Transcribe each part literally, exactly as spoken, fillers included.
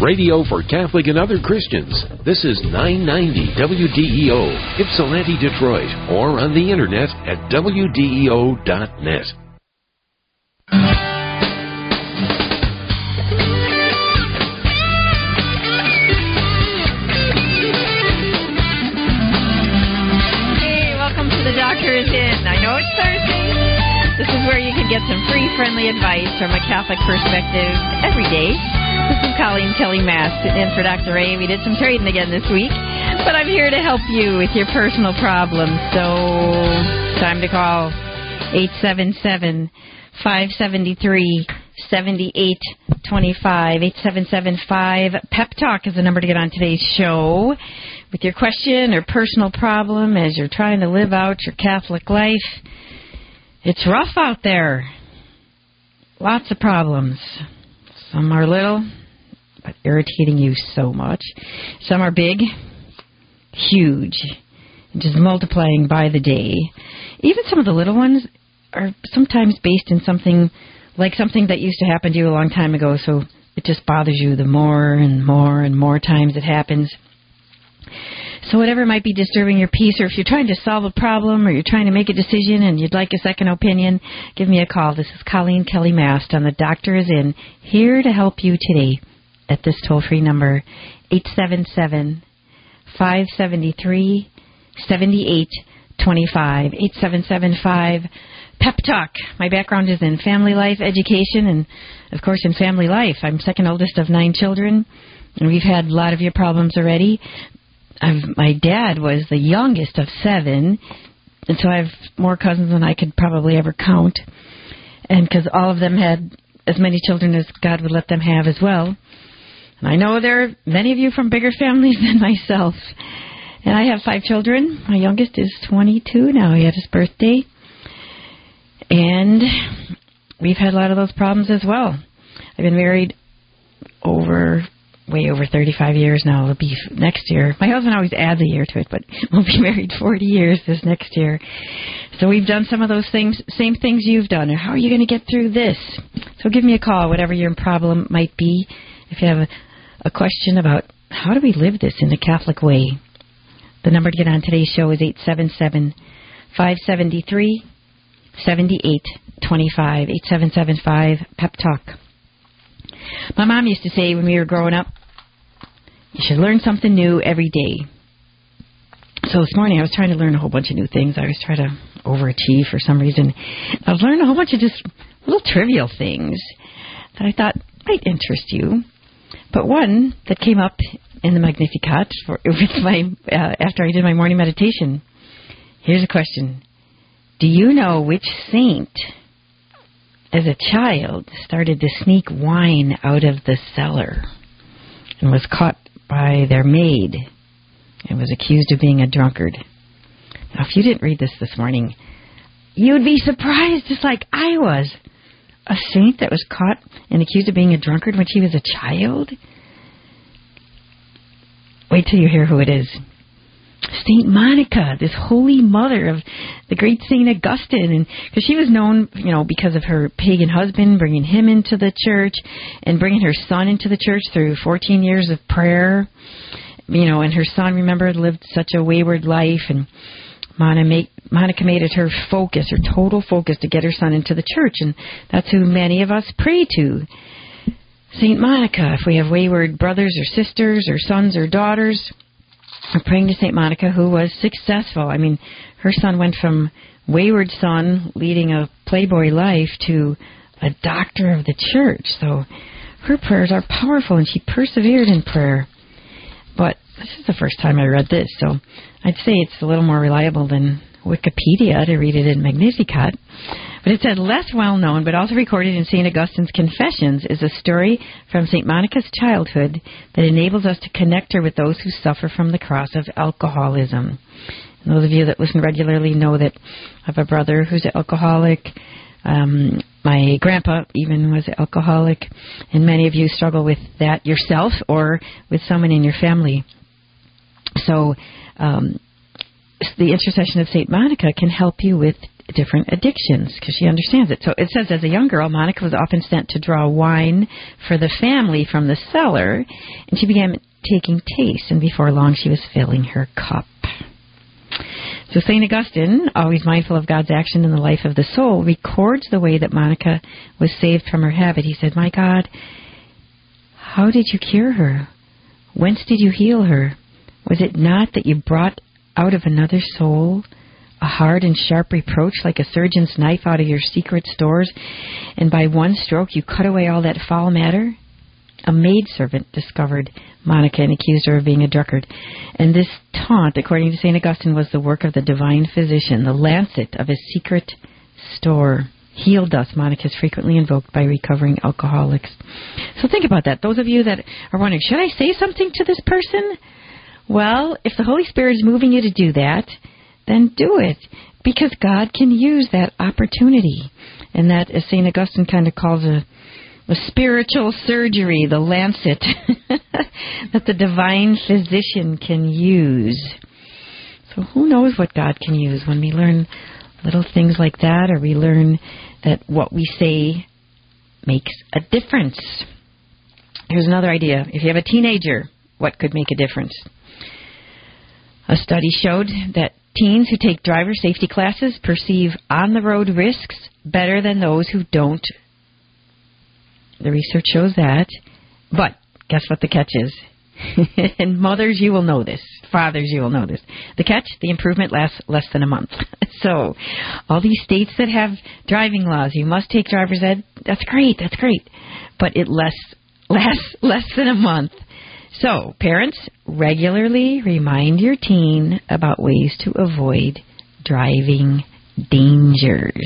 Radio for Catholic and other Christians. This is nine ninety W D E O, Ypsilanti, Detroit, or on the internet at W D E O dot net. Hey, welcome to The Doctor is In. I know it's Thursday. This is where you can get some free, friendly advice from a Catholic perspective every day. This is Colleen Kelly Mast sitting in for Doctor Ray. We did some trading again this week, but I'm here to help you with your personal problems. So, time to call eight seven seven, five seven three, seven eight two five. eight seven seven five Pep Talk is the number to get on today's show with your question or personal problem as you're trying to live out your Catholic life. It's rough out there. Lots of problems. Some are little, but irritating you so much. Some are big, huge, and just multiplying by the day. Even some of the little ones are sometimes based in something like something that used to happen to you a long time ago, so it just bothers you the more and more and more times it happens. So whatever might be disturbing your peace, or if you're trying to solve a problem or you're trying to make a decision and you'd like a second opinion, give me a call. This is Colleen Kelly Mast on The Doctor is In, here to help you today at this toll-free number, eight seven seven, five seven three, seven eight two five, eight seven seven five Pep Talk. My background is in family life education and, of course, in family life. I'm second oldest of nine children, and we've had a lot of your problems already. I've, my dad was the youngest of seven, and so I have more cousins than I could probably ever count. And because all of them had as many children as God would let them have as well. And I know there are many of you from bigger families than myself. And I have five children. My youngest is twenty-two now. He had his birthday. And we've had a lot of those problems as well. I've been married over... way over thirty-five years now. It'll be next year. My husband always adds a year to it, but we'll be married forty years this next year. So we've done some of those things, same things you've done. Or how are you going to get through this? So give me a call, whatever your problem might be. If you have a, a question about how do we live this in the Catholic way, the number to get on today's show is eight seven seven, five seven three, seven eight two five, eight seven seven five Pep Talk. My mom used to say when we were growing up, you should learn something new every day. So this morning I was trying to learn a whole bunch of new things. I was trying to overachieve for some reason. I was learning a whole bunch of just little trivial things that I thought might interest you. But one that came up in the Magnificat for, with my uh, after I did my morning meditation. Here's a question. Do you know which saint, as a child, started to sneak wine out of the cellar and was caught by their maid and was accused of being a drunkard? Now, if you didn't read this this morning, you would be surprised, just like I was. A saint that was caught and accused of being a drunkard when she was a child? Wait till you hear who it is. Saint Monica, this holy mother of the great Saint Augustine, and because she was known, you know, because of her pagan husband bringing him into the church and bringing her son into the church through fourteen years of prayer, you know, and her son, remember, lived such a wayward life, and Monica made it her focus, her total focus, to get her son into the church, and that's who many of us pray to. Saint Monica, if we have wayward brothers or sisters or sons or daughters, we're praying to Saint Monica, who was successful. I mean, her son went from wayward son leading a playboy life to a doctor of the church. So her prayers are powerful, and she persevered in prayer. But this is the first time I read this, so I'd say it's a little more reliable than Wikipedia to read it in Magnificat. But it said, less well-known, but also recorded in Saint Augustine's Confessions, is a story from Saint Monica's childhood that enables us to connect her with those who suffer from the cross of alcoholism. And those of you that listen regularly know that I have a brother who's an alcoholic. Um, my grandpa even was an alcoholic. And many of you struggle with that yourself or with someone in your family. So um, the intercession of Saint Monica can help you with different addictions because she understands it. So it says, as a young girl, Monica was often sent to draw wine for the family from the cellar, and she began taking taste, and before long she was filling her cup. So Saint Augustine, always mindful of God's action in the life of the soul, records the way that Monica was saved from her habit. He said, "My God, how did you cure her? Whence did you heal her? Was it not that you brought out of another soul a hard and sharp reproach like a surgeon's knife out of your secret stores, and by one stroke you cut away all that foul matter?" A maidservant discovered Monica and accused her of being a drunkard. And this taunt, according to Saint Augustine, was the work of the divine physician, the lancet of his secret store. Healed us, Monica is frequently invoked by recovering alcoholics. So think about that. Those of you that are wondering, should I say something to this person? Well, if the Holy Spirit is moving you to do that, then do it, because God can use that opportunity. And that, as Saint Augustine kind of calls a, a spiritual surgery, the lancet that the divine physician can use. So who knows what God can use when we learn little things like that, or we learn that what we say makes a difference. Here's another idea. If you have a teenager, what could make a difference? A study showed that teens who take driver safety classes perceive on-the-road risks better than those who don't. The research shows that. But guess what the catch is? And mothers, you will know this. Fathers, you will know this. The catch, the improvement lasts less than a month. So all these states that have driving laws, you must take driver's ed, that's great, that's great. But it lasts less, less than a month. So, parents, regularly remind your teen about ways to avoid driving dangers.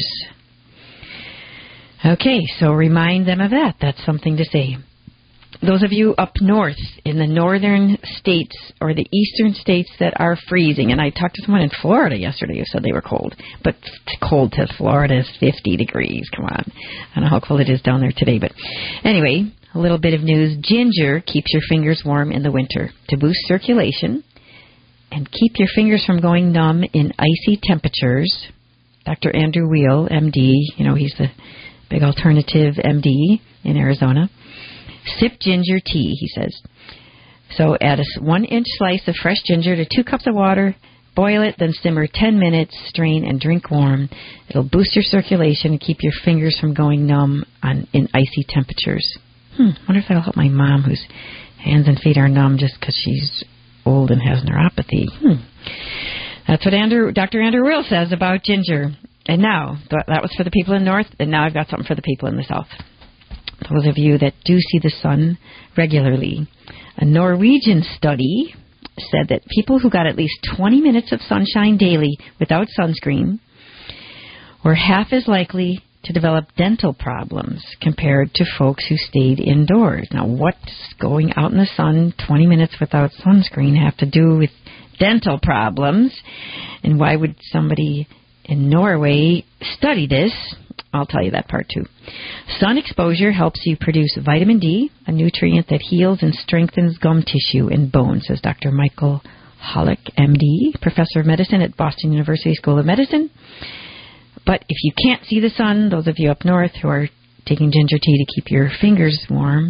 Okay, so remind them of that. That's something to say. Those of you up north in the northern states or the eastern states that are freezing, and I talked to someone in Florida yesterday who said they were cold, but cold to Florida is fifty degrees. Come on. I don't know how cold it is down there today, but anyway, a little bit of news. Ginger keeps your fingers warm in the winter to boost circulation and keep your fingers from going numb in icy temperatures. Doctor Andrew Weil, M D, you know, he's the big alternative M D in Arizona. Sip ginger tea, he says. So add a one-inch slice of fresh ginger to two cups of water, boil it, then simmer ten minutes, strain, and drink warm. It'll boost your circulation and keep your fingers from going numb on, in icy temperatures. Hmm, I wonder if that'll help my mom, whose hands and feet are numb just because she's old and has neuropathy. Hmm. That's what Andrew, Doctor Andrew Weil says about ginger. And now, that was for the people in the north, and now I've got something for the people in the south. Those of you that do see the sun regularly. A Norwegian study said that people who got at least twenty minutes of sunshine daily without sunscreen were half as likely to develop dental problems compared to folks who stayed indoors. Now, what's going out in the sun twenty minutes without sunscreen have to do with dental problems? And why would somebody in Norway study this? I'll tell you that part too. Sun exposure helps you produce vitamin D, a nutrient that heals and strengthens gum tissue and bone, says Doctor Michael Holick, M D, professor of medicine at Boston University School of Medicine. But if you can't see the sun, those of you up north who are taking ginger tea to keep your fingers warm,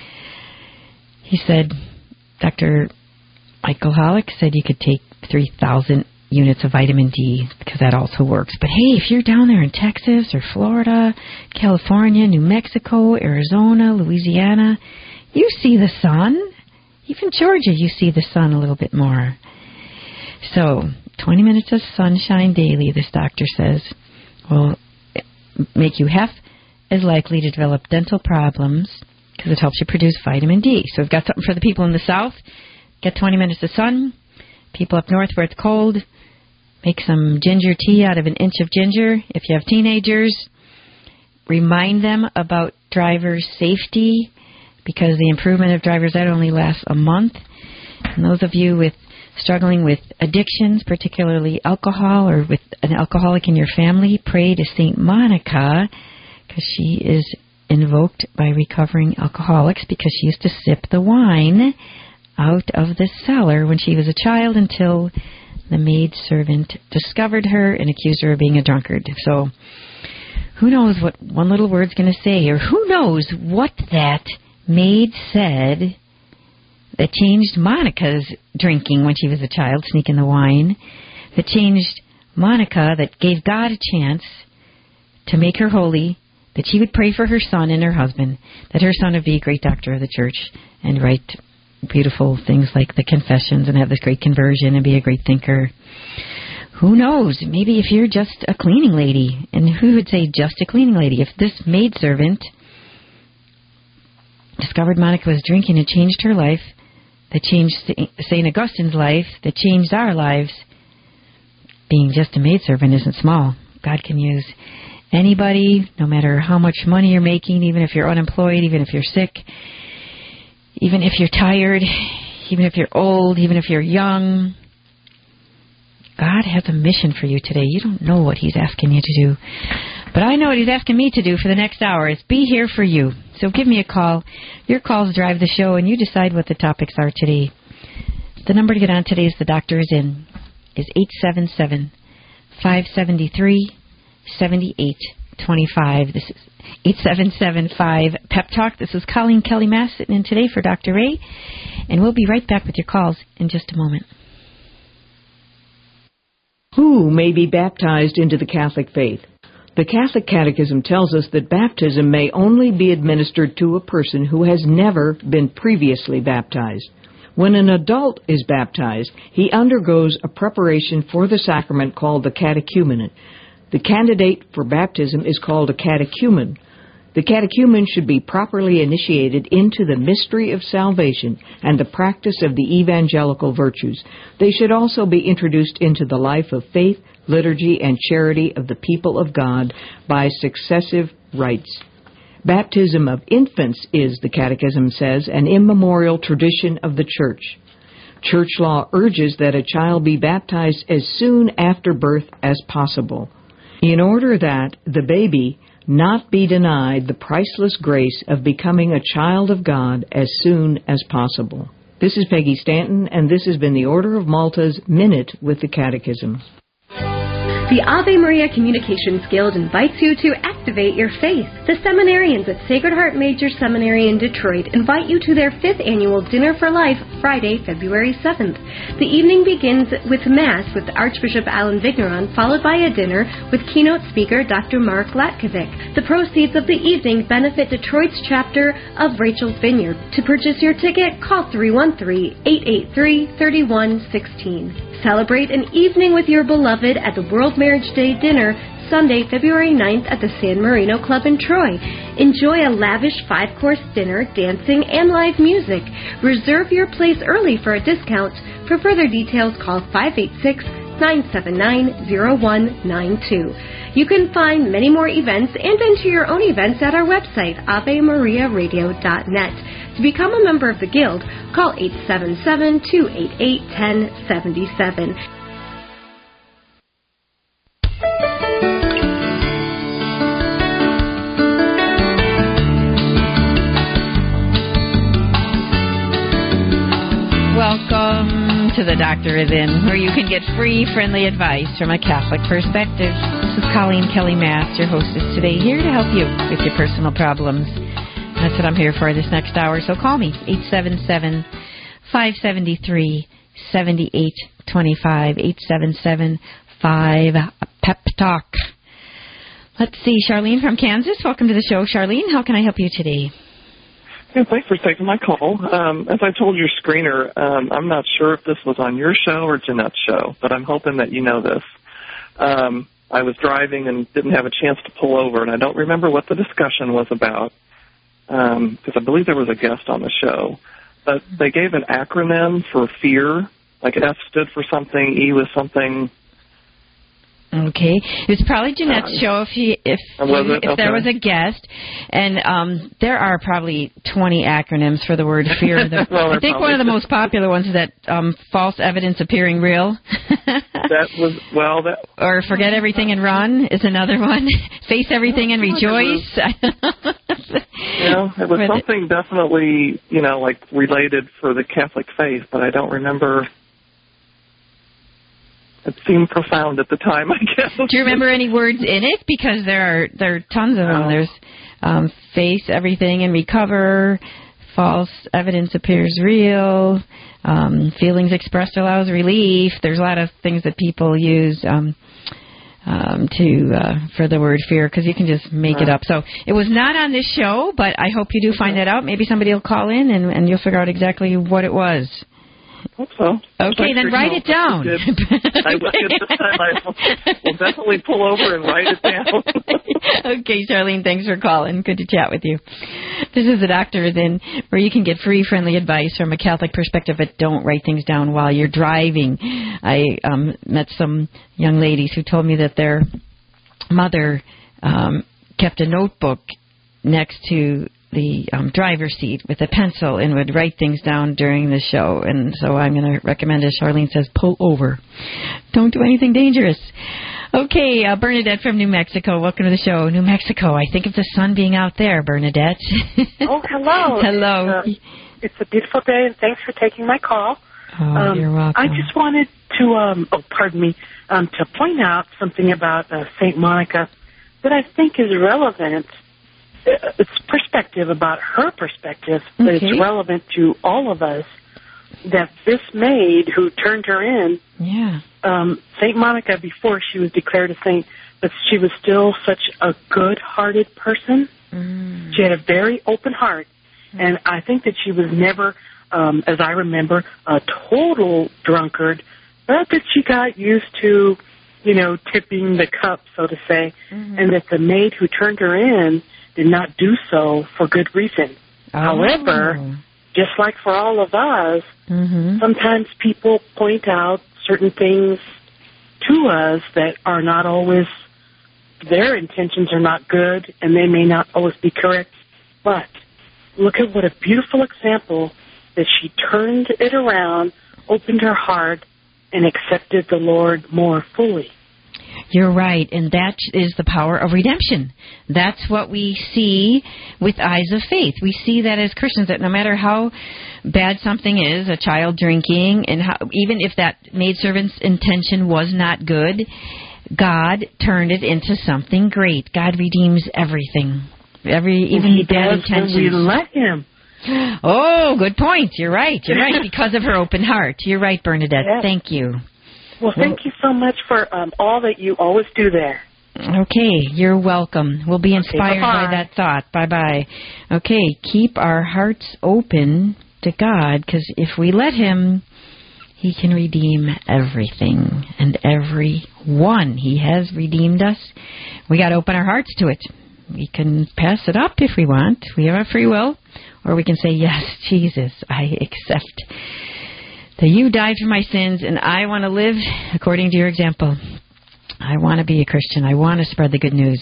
he said, Doctor Michael Holick said you could take three thousand units of vitamin D, because that also works. But hey, if you're down there in Texas or Florida, California, New Mexico, Arizona, Louisiana, you see the sun. Even Georgia, you see the sun a little bit more. So, twenty minutes of sunshine daily, this doctor says, will make you half as likely to develop dental problems because it helps you produce vitamin D. So we've got something for the people in the south. Get twenty minutes of sun. People up north where it's cold, make some ginger tea out of an inch of ginger. If you have teenagers, remind them about driver's safety, because the improvement of driver's ed only lasts a month. And those of you with struggling with addictions, particularly alcohol, or with an alcoholic in your family, pray to Saint Monica, because she is invoked by recovering alcoholics, because she used to sip the wine out of the cellar when she was a child until the maidservant discovered her and accused her of being a drunkard. So who knows what one little word's going to say, or who knows what that maid said that changed Monica's drinking when she was a child, sneaking the wine, that changed Monica, that gave God a chance to make her holy, that she would pray for her son and her husband, that her son would be a great doctor of the church and write beautiful things like the Confessions and have this great conversion and be a great thinker. Who knows? Maybe if you're just a cleaning lady, and who would say just a cleaning lady? If this maidservant discovered Monica was drinking and changed her life, that changed Saint Augustine's life, that changed our lives, being just a maidservant isn't small. God can use anybody, no matter how much money you're making, even if you're unemployed, even if you're sick, even if you're tired, even if you're old, even if you're young. God has a mission for you today. You don't know what He's asking you to do. But I know what He's asking me to do for the next hour is be here for you. So give me a call. Your calls drive the show, and you decide what the topics are today. The number to get on today is The Doctor Is In, is eight seven seven, five seven three, seven eight two five. This is eight seven seven five Pep Talk. This is Colleen Kelly Mass sitting in today for Doctor Ray, and we'll be right back with your calls in just a moment. Who may be baptized into the Catholic faith? The Catholic Catechism tells us that baptism may only be administered to a person who has never been previously baptized. When an adult is baptized, he undergoes a preparation for the sacrament called the catechumenate. The candidate for baptism is called a catechumen. The catechumen should be properly initiated into the mystery of salvation and the practice of the evangelical virtues. They should also be introduced into the life of faith, liturgy, and charity of the people of God by successive rites. Baptism of infants is, the Catechism says, an immemorial tradition of the Church. Church law urges that a child be baptized as soon after birth as possible, in order that the baby not be denied the priceless grace of becoming a child of God as soon as possible. This is Peggy Stanton, and this has been the Order of Malta's Minute with the Catechism. The Ave Maria Communications Guild invites you to activate your faith. The seminarians at Sacred Heart Major Seminary in Detroit invite you to their fifth annual Dinner for Life, Friday, February seventh. The evening begins with Mass with Archbishop Alan Vigneron, followed by a dinner with keynote speaker Doctor Mark Latkovic. The proceeds of the evening benefit Detroit's chapter of Rachel's Vineyard. To purchase your ticket, call three one three, eight eight three, three one one six. Celebrate an evening with your beloved at the World Marriage Day Dinner, Sunday, February ninth at the San Marino Club in Troy. Enjoy a lavish five-course dinner, dancing, and live music. Reserve your place early for a discount. For further details, call five eight six, nine seven nine, zero one nine two. You can find many more events and enter your own events at our website, ave maria radio dot net. To become a member of the Guild, call eight seven seven, two eight eight, one zero seven seven. Welcome to The Doctor Is In, where you can get free, friendly advice from a Catholic perspective. This is Colleen Kelly Mass, your hostess today, here to help you with your personal problems. That's what I'm here for this next hour, so call me, eight seven seven, five seven three, seven eight two five, eight seven seven, five Pep Talk. Let's see, Charlene from Kansas, welcome to the show. Charlene, how can I help you today? Yeah, thanks for taking my call. Um, as I told your screener, um, I'm not sure if this was on your show or Jeanette's show, but I'm hoping that you know this. Um, I was driving and didn't have a chance to pull over, and I don't remember what the discussion was about, because um, I believe there was a guest on the show. But they gave an acronym for fear, like F stood for something, E was something. Okay, it was probably Jeanette's show if he, if you, if okay. there was a guest, and um, there are probably twenty acronyms for the word fear. The, well, I think one of the most popular ones is that um, false evidence appearing real. That was well. That or forget everything and run is another one. Face everything and rejoice. Yeah, it was something definitely you know like related for the Catholic faith, but I don't remember. it seemed profound at the time, I guess. Do you remember any words in it? Because there are there are tons of them. Oh. There's um, face everything and recover. False evidence appears real. Um, feelings expressed allows relief. There's a lot of things that people use um, um, to uh, for the word fear, because you can just make right. it up. So it was not on this show, but I hope you do find that out. Maybe somebody will call in and, and you'll figure out exactly what it was. Hope so. Okay, then write it down. I will. This time I will, will definitely pull over and write it down. Okay, Charlene, thanks for calling. Good to chat with you. This is the Doctor Is In, where you can get free, friendly advice from a Catholic perspective, but don't write things down while you're driving. I um, met some young ladies who told me that their mother um, kept a notebook next to the um, driver's seat with a pencil and would write things down during the show. And so I'm going to recommend, as Charlene says, pull over. Don't do anything dangerous. Okay, uh, Bernadette from New Mexico. Welcome to the show. New Mexico. I think of the sun being out there, Bernadette. Oh, hello. Hello. It's, uh, it's a beautiful day, and thanks for taking my call. Oh, um, you're welcome. I just wanted to, um, oh, pardon me, um, to point out something about uh, Saint Monica that I think is relevant. It's perspective about her perspective, but okay. It's relevant to all of us, that this maid who turned her in, yeah. um, Saint Monica, before she was declared a saint, but she was still such a good-hearted person. Mm. She had a very open heart, mm. and I think that she was never, um, as I remember, a total drunkard, but that she got used to, you know, tipping the cup, so to say, mm-hmm. and that the maid who turned her in did not do so for good reason. Oh. However, just like for all of us, mm-hmm. sometimes people point out certain things to us that are not always, their intentions are not good, and they may not always be correct. But look at what a beautiful example that she turned it around, opened her heart, and accepted the Lord more fully. You're right, and that is the power of redemption. That's what we see with eyes of faith. We see that as Christians, that no matter how bad something is, a child drinking, and how, even if that maidservant's intention was not good, God turned it into something great. God redeems everything, every even he bad does intentions. When we let Him. Oh, good point. You're right. You're right, because of her open heart. You're right, Bernadette. Yes. Thank you. Well, thank you so much for um, all that you always do there. Okay, you're welcome. We'll be inspired okay, by that thought. Bye-bye. Okay, keep our hearts open to God, because if we let Him, He can redeem everything and everyone. He has redeemed us. We got to open our hearts to it. We can pass it up if we want. We have our free will. Or we can say, yes, Jesus, I accept that you died for my sins, and I want to live according to your example. I want to be a Christian. I want to spread the good news.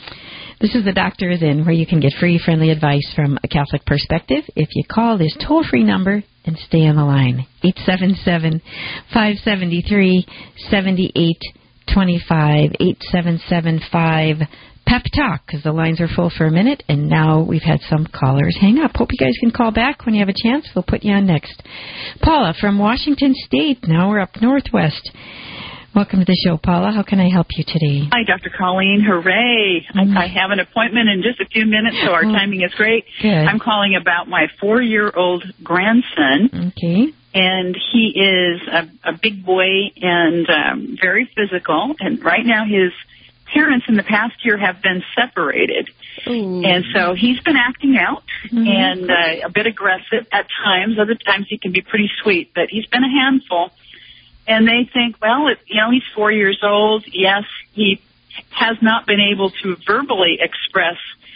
This is The Doctor Is In, where you can get free, friendly advice from a Catholic perspective if you call this toll-free number and stay on the line. eight seven seven, five seven three, seven eight two five, eight seven seven five, Pep Talk, because the lines are full for a minute, and now we've had some callers hang up. Hope you guys can call back when you have a chance. We'll put you on next. Paula from Washington State. Now we're up northwest. Welcome to the show, Paula. How can I help you today? Hi, Doctor Colleen. Hooray. Mm-hmm. I, I have an appointment in just a few minutes, so our oh, timing is great. Good. I'm calling about my four-year-old grandson. Okay. And he is a, a big boy and um, very physical. And right now his parents in the past year have been separated. Ooh. And so he's been acting out mm-hmm. and uh, a bit aggressive at times. Other times he can be pretty sweet, but he's been a handful. And they think, well, it, you know, he's four years old. Yes, he has not been able to verbally express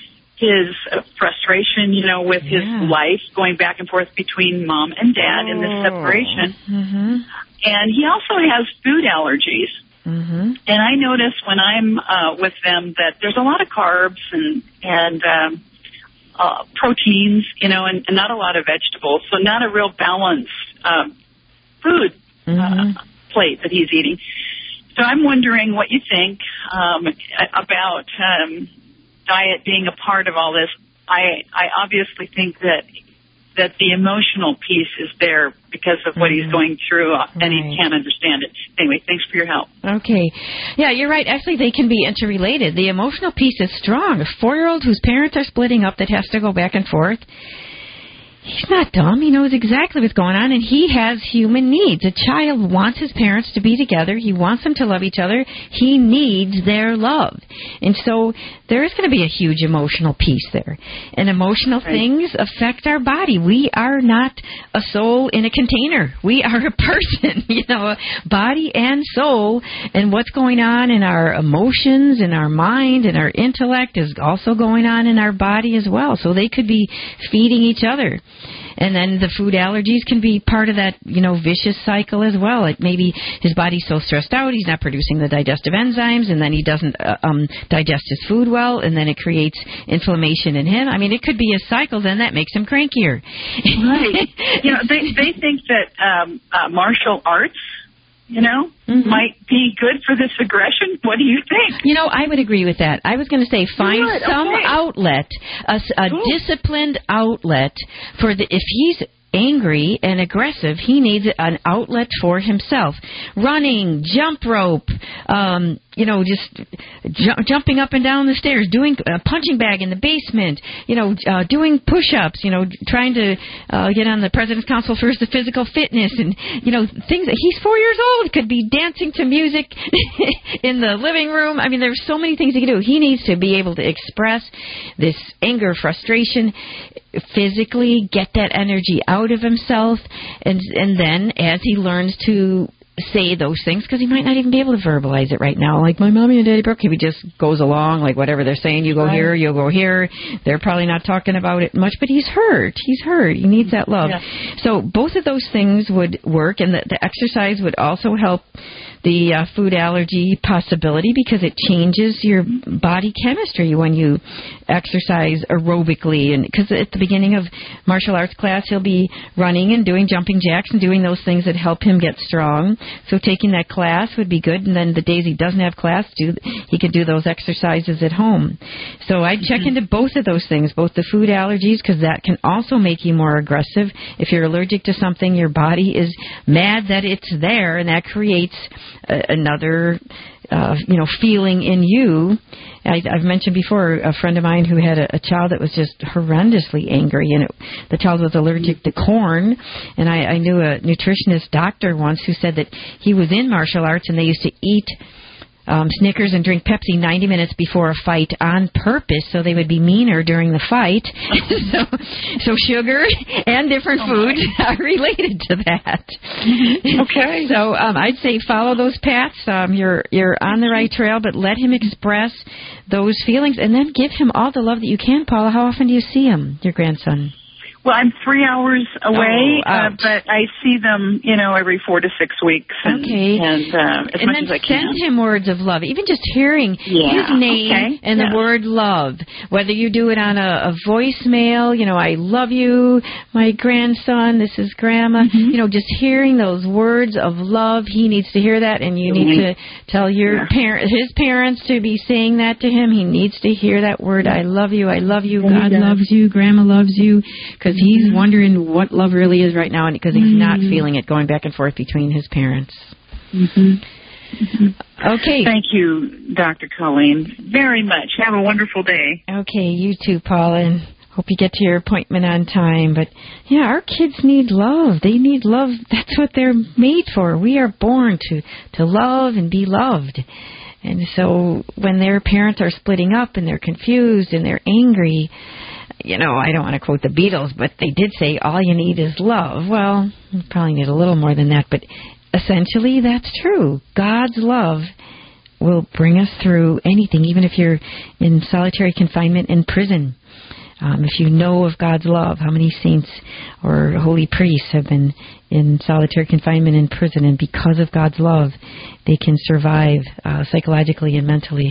his uh, frustration, you know, with yeah. his life going back and forth between mom and dad oh. in this separation. Mm-hmm. And he also has food allergies. Mm-hmm. And I notice when I'm uh, with them that there's a lot of carbs and and um, uh, proteins, you know, and, and not a lot of vegetables. So not a real balanced uh, food mm-hmm. uh, plate that he's eating. So I'm wondering what you think um, about um, diet being a part of all this. I I obviously think that that the emotional piece is there because of what he's going through, and right. he can't understand it. Anyway, thanks for your help. Okay. Yeah, you're right. Actually, they can be interrelated. The emotional piece is strong. A four-year-old whose parents are splitting up that has to go back and forth, he's not dumb. He knows exactly what's going on, and he has human needs. A child wants his parents to be together. He wants them to love each other. He needs their love. And so there is going to be a huge emotional piece there. And emotional right. things affect our body. We are not a soul in a container. We are a person, you know, body and soul. And what's going on in our emotions, in our mind, and our intellect is also going on in our body as well. So they could be feeding each other. And then the food allergies can be part of that, you know, vicious cycle as well. Like maybe his body's so stressed out, he's not producing the digestive enzymes, and then he doesn't uh, um, digest his food well, and then it creates inflammation in him. I mean, it could be a cycle then that makes him crankier. Right. You know, they, they think that um, uh, martial arts, you know, mm-hmm. might be good for this aggression. What do you think? You know, I would agree with that. I was going to say find some okay. outlet, a, a disciplined outlet for the, if he's angry and aggressive, he needs an outlet for himself. Running, jump rope, um, you know, just ju- jumping up and down the stairs, doing a punching bag in the basement, you know, uh, doing push-ups, you know, trying to uh, get on the President's Council for the Physical Fitness, and, you know, things. He's four years old, could be dancing to music in the living room. I mean, there's so many things he can do. He needs to be able to express this anger, frustration, physically get that energy out of himself, and and then as he learns to say those things, because he might not even be able to verbalize it right now, like my mommy and daddy broke, he just goes along like whatever they're saying, you go right. here, you'll go here, they're probably not talking about it much, but he's hurt he's hurt he needs that love. Yeah. So both of those things would work, and the, the exercise would also help the uh, food allergy possibility, because it changes your body chemistry when you exercise aerobically. And because at the beginning of martial arts class, he'll be running and doing jumping jacks and doing those things that help him get strong. So taking that class would be good. And then the days he doesn't have class, do he could do those exercises at home. So I'd check mm-hmm. into both of those things, both the food allergies, because that can also make you more aggressive. If you're allergic to something, your body is mad that it's there, and that creates another, uh, you know, feeling in you. I, I've mentioned before a friend of mine who had a, a child that was just horrendously angry, and it, the child was allergic to corn. And I, I knew a nutritionist doctor once who said that he was in martial arts, and they used to eat Um, Snickers and drink Pepsi ninety minutes before a fight on purpose, so they would be meaner during the fight. so, so sugar and different oh foods are related to that. Okay. So um, I'd say follow those paths. Um, you're you're on the right trail, but let him express those feelings, and then give him all the love that you can. Paula, how often do you see him, your grandson? Well, I'm three hours away, oh, uh, but I see them, you know, every four to six weeks. And, okay. And uh, as and much as I can. send him words of love. Even just hearing yeah. his name okay. and yeah. the word love. Whether you do it on a, a voicemail, you know, I love you, my grandson, this is Grandma. Mm-hmm. You know, just hearing those words of love. He needs to hear that, and you mm-hmm. need to tell your yeah. parent, his parents to be saying that to him. He needs to hear that word, I love you, I love you, God yeah. loves you, Grandma loves you, because he's mm-hmm. wondering what love really is right now, and because he's mm-hmm. not feeling it going back and forth between his parents. Mm-hmm. Mm-hmm. Okay. Thank you, Doctor Colleen, very much. Have a wonderful day. Okay, you too, Paula, and hope you get to your appointment on time. But, yeah, our kids need love. They need love. That's what they're made for. We are born to, to love and be loved. And so when their parents are splitting up and they're confused and they're angry, you know, I don't want to quote the Beatles, but they did say, all you need is love. Well, you probably need a little more than that, but essentially that's true. God's love will bring us through anything, even if you're in solitary confinement in prison. Um, if you know of God's love, how many saints or holy priests have been in solitary confinement in prison, and because of God's love, they can survive uh, psychologically and mentally.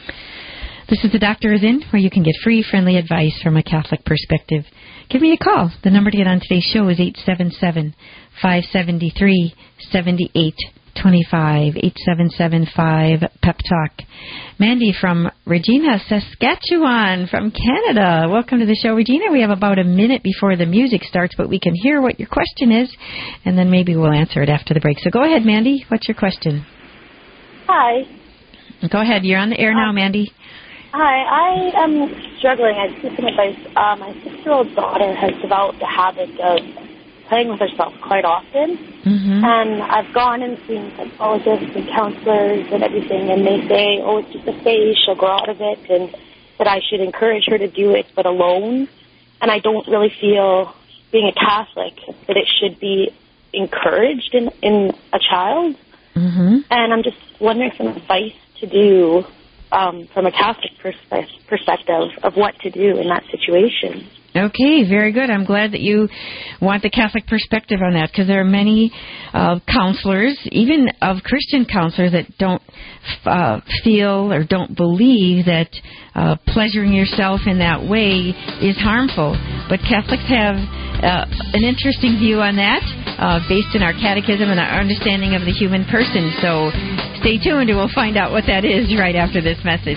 This is The Doctor Is In, where you can get free, friendly advice from a Catholic perspective. Give me a call. The number to get on today's show is eight seven seven, five seven three, seven eight twenty-five. eight seven seven five Pep Talk. Mandy from Regina, Saskatchewan, from Canada. Welcome to the show, Regina. We have about a minute before the music starts, but we can hear what your question is, and then maybe we'll answer it after the break. So go ahead, Mandy. What's your question? Hi. Go ahead. You're on the air now, Mandy. Hi. I am struggling. I just need some advice. Uh, my six-year-old daughter has developed a habit of playing with herself quite often. Mm-hmm. And I've gone and seen psychologists and counselors and everything, and they say, oh, it's just a phase, she'll grow out of it, and that I should encourage her to do it, but alone. And I don't really feel, being a Catholic, that it should be encouraged in, in a child. Mm-hmm. And I'm just wondering some advice to do um, from a Catholic perspe- perspective of what to do in that situation. Okay, very good. I'm glad that you want the Catholic perspective on that, because there are many uh, counselors, even of Christian counselors, that don't uh, feel or don't believe that uh, pleasuring yourself in that way is harmful. But Catholics have uh, an interesting view on that, uh, based in our catechism and our understanding of the human person. So stay tuned and we'll find out what that is right after this message.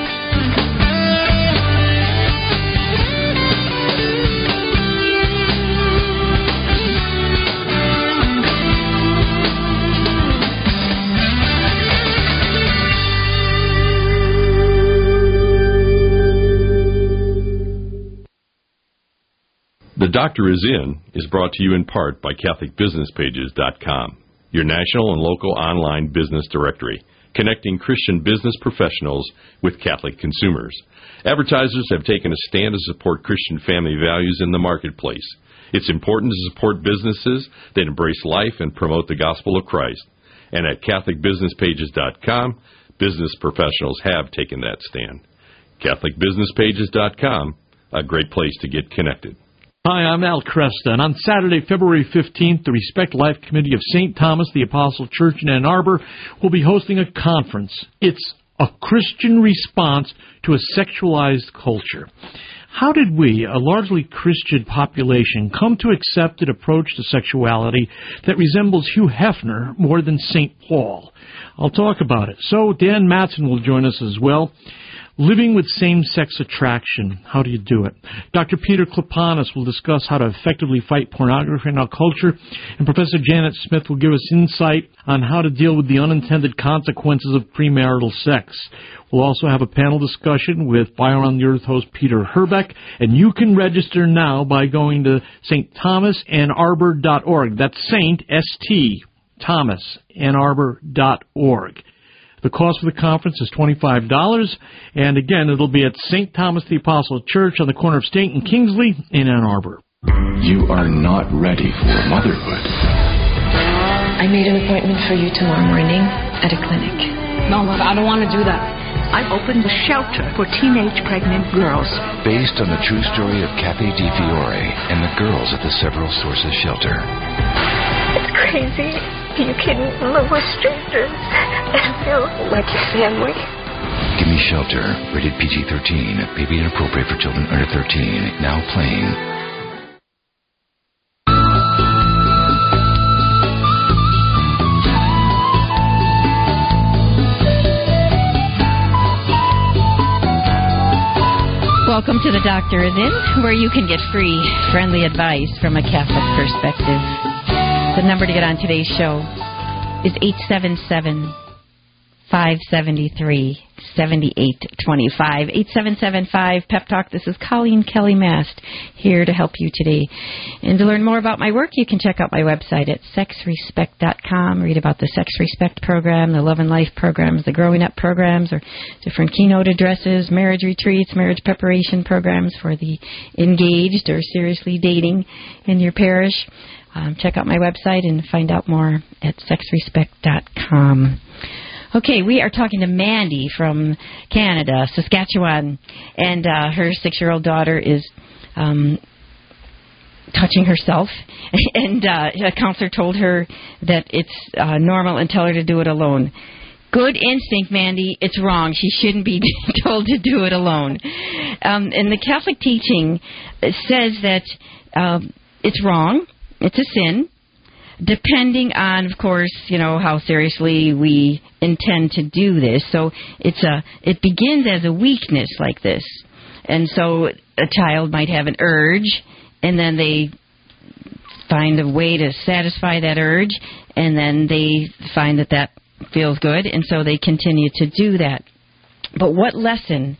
The Doctor Is In is brought to you in part by Catholic Business Pages dot com, your national and local online business directory, connecting Christian business professionals with Catholic consumers. Advertisers have taken a stand to support Christian family values in the marketplace. It's important to support businesses that embrace life and promote the gospel of Christ. And at Catholic Business Pages dot com, business professionals have taken that stand. Catholic Business Pages dot com, a great place to get connected. Hi, I'm Al Cresta, and on Saturday, February fifteenth, the Respect Life Committee of Saint Thomas the Apostle Church in Ann Arbor will be hosting a conference. It's a Christian response to a sexualized culture. How did we, a largely Christian population, come to accept an approach to sexuality that resembles Hugh Hefner more than Saint Paul? I'll talk about it. So Dan Matson will join us as well. Living with same-sex attraction. How do you do it? Doctor Peter Klepanis will discuss how to effectively fight pornography in our culture, and Professor Janet Smith will give us insight on how to deal with the unintended consequences of premarital sex. We'll also have a panel discussion with Fire on the Earth host Peter Herbeck, and you can register now by going to Saint Thomas Ann Arbor dot org. That's Saint, S T, Thomas, Ann Arbor dot org. The cost for the conference is twenty-five dollars, and again, it'll be at Saint Thomas the Apostle Church on the corner of State and Kingsley in Ann Arbor. You are not ready for motherhood. I made an appointment for you tomorrow morning at a clinic. No, look, I don't want to do that. I've opened a shelter for teenage pregnant girls. Based on the true story of Kathy DiFiore and the girls at the Several Sources Shelter. It's crazy. You can live with strangers and feel like your family. Give Me Shelter, rated P G thirteen, may be inappropriate for children under thirteen, now playing. Welcome to The Doctor Is In, where you can get free, friendly advice from a Catholic perspective. The number to get on today's show is eight seven seven, five seven three, seven eight two five. eight seven seven five Pep Talk. This is Colleen Kelly Mast here to help you today. And to learn more about my work, you can check out my website at sex respect dot com. Read about the Sex Respect program, the Love and Life programs, the Growing Up programs, or different keynote addresses, marriage retreats, marriage preparation programs for the engaged or seriously dating in your parish. Um, check out my website and find out more at sex respect dot com. Okay, we are talking to Mandy from Canada, Saskatchewan, and uh, her six-year-old daughter is um, touching herself, and uh, a counselor told her that it's uh, normal and tell her to do it alone. Good instinct, Mandy. It's wrong. She shouldn't be told to do it alone. Um, and the Catholic teaching says that um, it's wrong. It's a sin. depending on, of course, you know, how seriously we intend to do this. So it's a, it begins as a weakness like this. And so a child might have an urge, and then they find a way to satisfy that urge, and then they find that that feels good, and so they continue to do that. But what lesson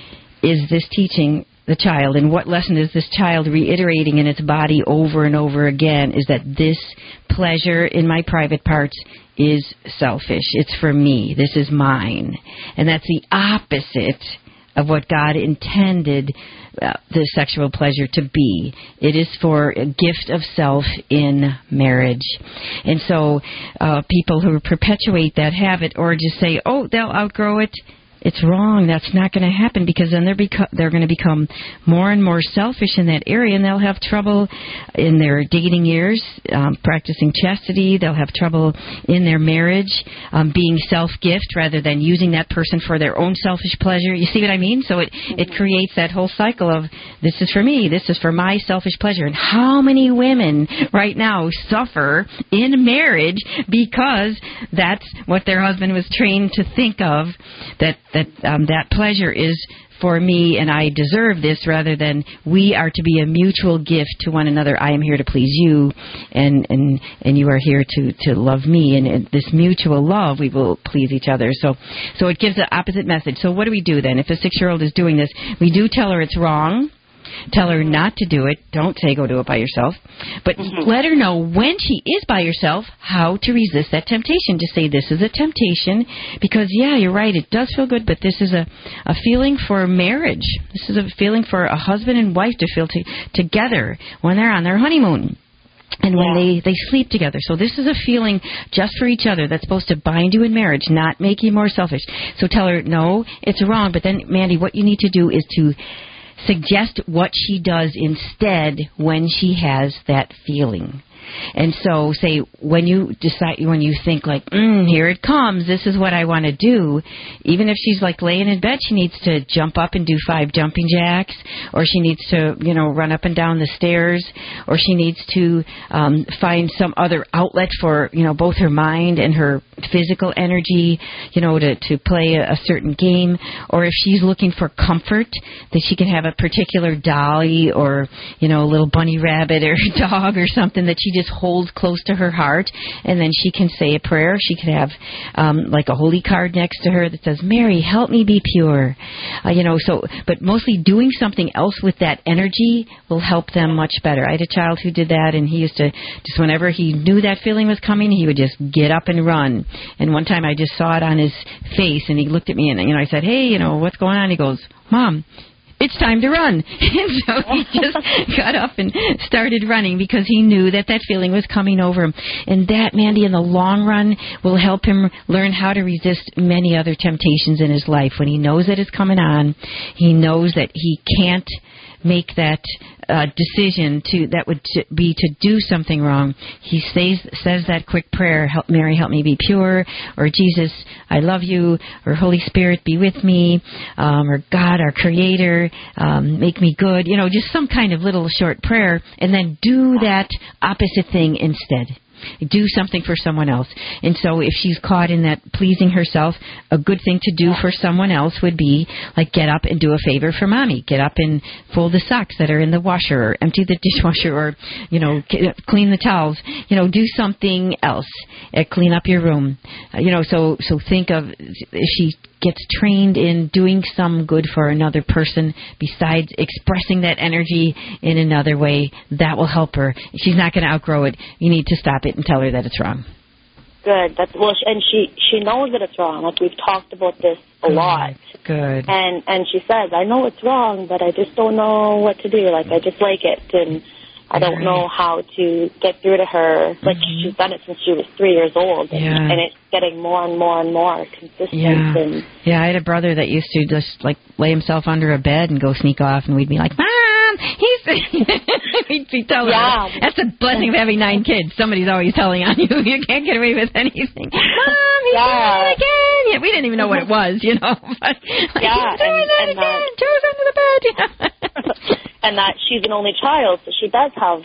is this teaching the child, and what lesson is this child reiterating in its body over and over again, is that this pleasure in my private parts is selfish. It's for me. This is mine. And that's the opposite of what God intended uh, the sexual pleasure to be. It is for a gift of self in marriage. And so uh, people who perpetuate that habit or just say, oh, they'll outgrow it, it's wrong. That's not going to happen, because then they're beco- they're going to become more and more selfish in that area, and they'll have trouble in their dating years um, practicing chastity. They'll have trouble in their marriage um, being self-gift rather than using that person for their own selfish pleasure. You see what I mean? So it, it creates that whole cycle of this is for me, this is for my selfish pleasure. And how many women right now suffer in marriage because that's what their husband was trained to think of, that that um, that pleasure is for me and I deserve this, rather than we are to be a mutual gift to one another. I am here to please you, and and, and you are here to, to love me. And, and this mutual love, we will please each other. So so it gives the opposite message. So what do we do then? If a six-year-old is doing this, we do tell her it's wrong. Tell her not to do it. Don't say go do it by yourself. But mm-hmm. let her know when she is by herself how to resist that temptation. Just say this is a temptation because, yeah, you're right, it does feel good, but this is a, a feeling for marriage. This is a feeling for a husband and wife to feel to, together when they're on their honeymoon. And when yeah. they, they sleep together. So this is a feeling just for each other that's supposed to bind you in marriage, not make you more selfish. So tell her, no, it's wrong. But then, Mandy, what you need to do is to suggest what she does instead when she has that feeling. And so, say, when you decide, when you think like, mm, here it comes, this is what I want to do, even if she's like laying in bed, she needs to jump up and do five jumping jacks, or she needs to, you know, run up and down the stairs, or she needs to um, find some other outlet for, you know, both her mind and her physical energy, you know, to, to play a, a certain game. Or if she's looking for comfort, that she can have a particular dolly or, you know, a little bunny rabbit or dog or something that she just holds close to her heart, and then she can say a prayer. She could have um, like a holy card next to her that says, Mary, help me be pure. Uh, you know, so, but mostly doing something else with that energy will help them much better. I had a child who did that, and he used to, just whenever he knew that feeling was coming, he would just get up and run. And one time I just saw it on his face, and he looked at me, and, you know, I said, hey, you know, what's going on? He goes, Mom, it's time to run. And so he just got up and started running because he knew that that feeling was coming over him. And that, Mandy, in the long run will help him learn how to resist many other temptations in his life. When he knows that it's coming on, he knows that he can't make that uh, decision to that would t- be to do something wrong. He says says that quick prayer, help Mary, help me be pure, or Jesus, I love you, or Holy Spirit, be with me, um, or God, our Creator, um, make me good. You know, just some kind of little short prayer, and then do that opposite thing instead. Do something for someone else. And so if she's caught in that pleasing herself, a good thing to do for someone else would be like get up and do a favor for Mommy. Get up and fold the socks that are in the washer, or empty the dishwasher, or, you know, clean the towels. You know, do something else. Uh, clean up your room. Uh, you know, so so think of if she gets trained in doing some good for another person besides expressing that energy in another way, that will help her. She's not going to outgrow it. You need to stop it and tell her that it's wrong. Good. That's well, and she she knows that it's wrong. Like, we've talked about this a Good. lot. Good. And and she says, I know it's wrong, but I just don't know what to do. Like, I just like it, and I don't right. know how to get through to her. Like, mm-hmm. she's done it since she was three years old, and, yeah. and it's getting more and more and more consistent. Yeah. And, yeah, I had a brother that used to just, like, lay himself under a bed and go sneak off, and we'd be like, Mom, he's... we'd be telling yeah. her. That's the blessing of having nine kids. Somebody's always telling on you. You can't get away with anything. Mom, he's yeah. doing it again. Yeah, we didn't even know what it was, you know. But, like, yeah, he's doing and, it and again. that, Joe's under the bed. and that she's an only child, so she does have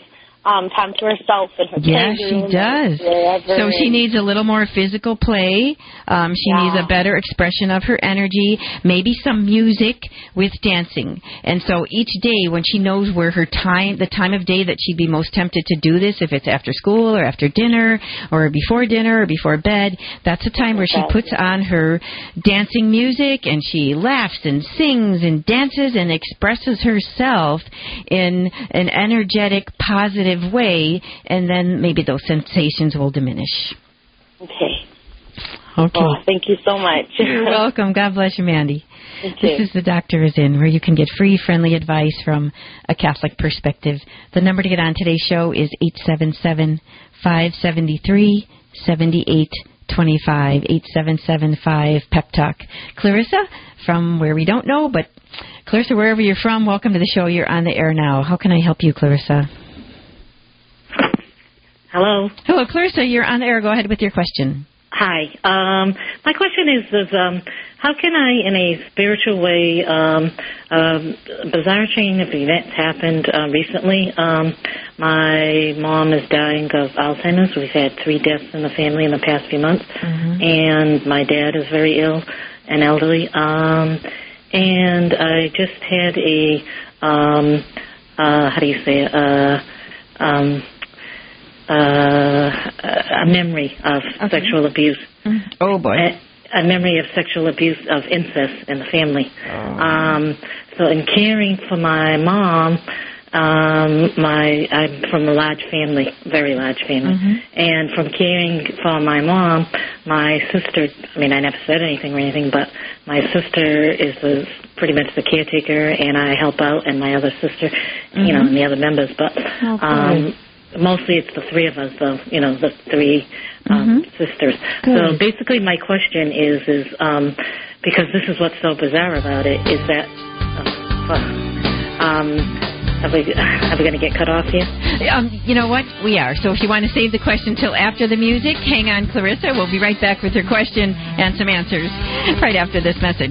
um, time to herself and her Yeah, playroom she does. So she needs a little more physical play. Um, she Yeah. needs a better expression of her energy, maybe some music with dancing. And so each day when she knows where her time, the time of day that she'd be most tempted to do this, if it's after school or after dinner or before dinner or before bed, that's a time where she puts on her dancing music and she laughs and sings and dances and expresses herself in an energetic, positive way, and then maybe those sensations will diminish. Okay. Okay. Oh, thank you so much. You're welcome. God bless you, Mandy. Thank you. This is The Doctor Is In, where you can get free, friendly advice from a Catholic perspective. The number to get on today's show is eight seven seven, five seven three, seven eight two five, eight seven seven five, P E P Talk. Clarissa, from where we don't know, but Clarissa, wherever you're from, welcome to the show. You're on the air now. How can I help you, Clarissa? Hello. Hello, Clarissa. You're on the air. Go ahead with your question. Hi. Um, my question is, is um, how can I, in a spiritual way, um, um, a bizarre chain of events happened uh, recently. Um, my mom is dying of Alzheimer's. We've had three deaths in the family in the past few months. Mm-hmm. And my dad is very ill and elderly. Um, and I just had a, um, uh, how do you say it, uh, um, Uh, a memory of okay. sexual abuse. Mm. Oh, boy. A, a memory of sexual abuse, of incest in the family. Oh. Um, so in caring for my mom, um, my I'm from a large family, very large family. Mm-hmm. And from caring for my mom, my sister, I mean, I never said anything or anything, but my sister is a, pretty much the caretaker, and I help out, and my other sister, mm-hmm. you know, and the other members. But oh, um mostly it's the three of us, though, you know, the three um, mm-hmm. sisters. Good. So basically my question is, is um, because this is what's so bizarre about it, is that, uh, um, are we, are we going to get cut off here? Um, you know what? We are. So if you want to save the question till after the music, hang on, Clarissa. We'll be right back with your question and some answers right after this message.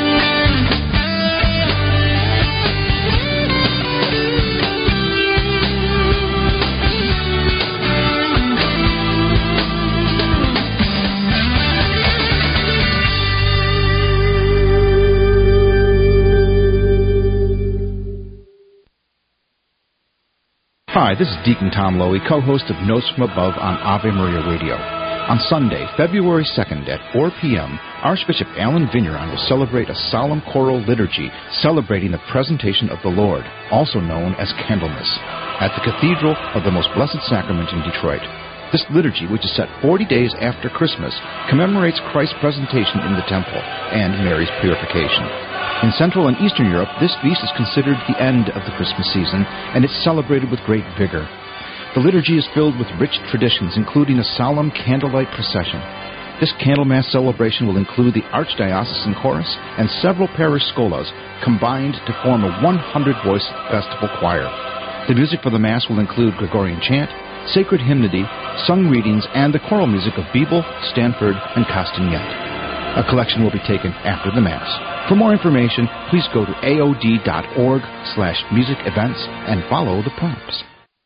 Hi, this is Deacon Tom Lowy, co-host of Notes from Above on Ave Maria Radio. On Sunday, February second at four p.m., Archbishop Alan Vigneron will celebrate a solemn choral liturgy celebrating the presentation of the Lord, also known as Candlemas, at the Cathedral of the Most Blessed Sacrament in Detroit. This liturgy, which is set forty days after Christmas, commemorates Christ's presentation in the temple and Mary's purification. In Central and Eastern Europe, this feast is considered the end of the Christmas season, and it's celebrated with great vigor. The liturgy is filled with rich traditions, including a solemn candlelight procession. This Candlemas celebration will include the Archdiocesan Chorus and several parish scholas combined to form a one hundred voice festival choir. The music for the Mass will include Gregorian chant, sacred hymnody, sung readings, and the choral music of Biebel, Stanford, and Castagnet. A collection will be taken after the Mass. For more information, please go to aod.org slash music events and follow the prompts.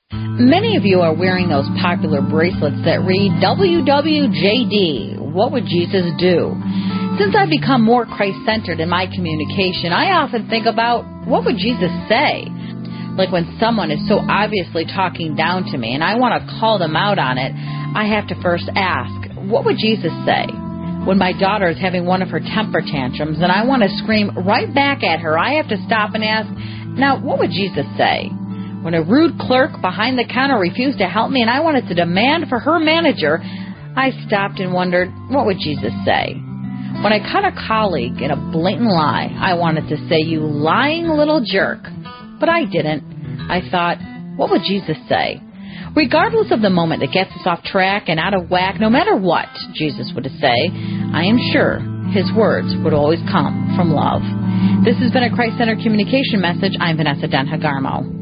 Many of you are wearing those popular bracelets that read W W J D, what would Jesus do? Since I've become more Christ-centered in my communication, I often think about, what would Jesus say? Like when someone is so obviously talking down to me and I want to call them out on it, I have to first ask, what would Jesus say? When my daughter is having one of her temper tantrums and I want to scream right back at her, I have to stop and ask, now, what would Jesus say? When a rude clerk behind the counter refused to help me and I wanted to demand for her manager, I stopped and wondered, what would Jesus say? When I caught a colleague in a blatant lie, I wanted to say, you lying little jerk. But I didn't. I thought, what would Jesus say? Regardless of the moment that gets us off track and out of whack, no matter what Jesus would say, I am sure his words would always come from love. This has been a Christ-Centered Communication Message. I'm Vanessa Denhagarmo.